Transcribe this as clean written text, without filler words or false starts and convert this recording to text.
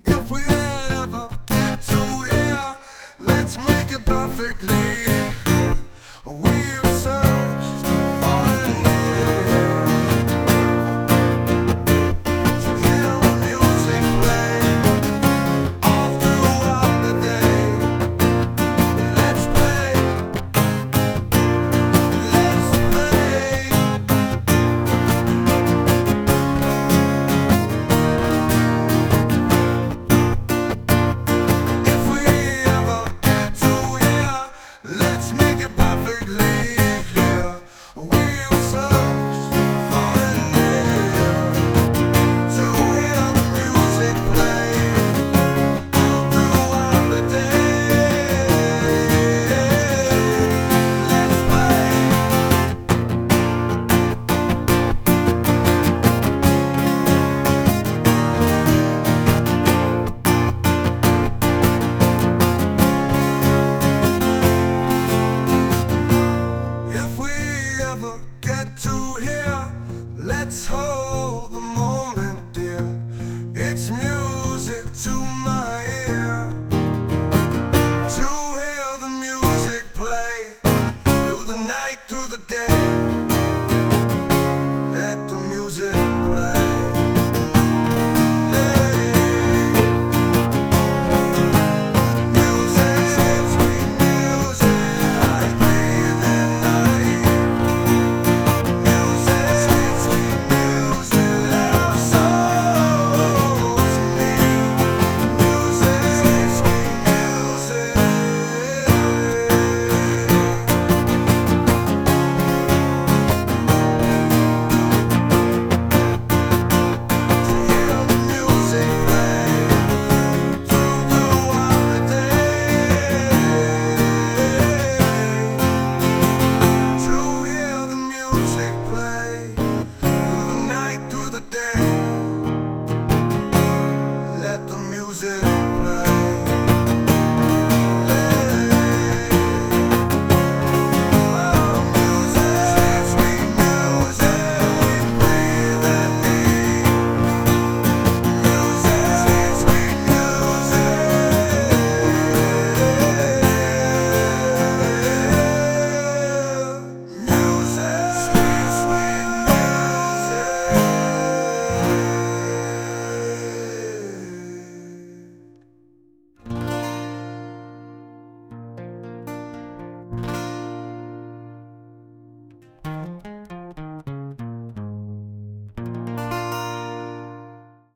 If we ever get to here, let's make it perfectly. We've searched far and near to hear the music play all throughout the day. Let's play, let's play. If we ever get to here, let's make it perfectly clear. We'll search far and near to hear the music play all throughout the day. Let's play. If we ever get to here, let's hold the moment, dear. It's music to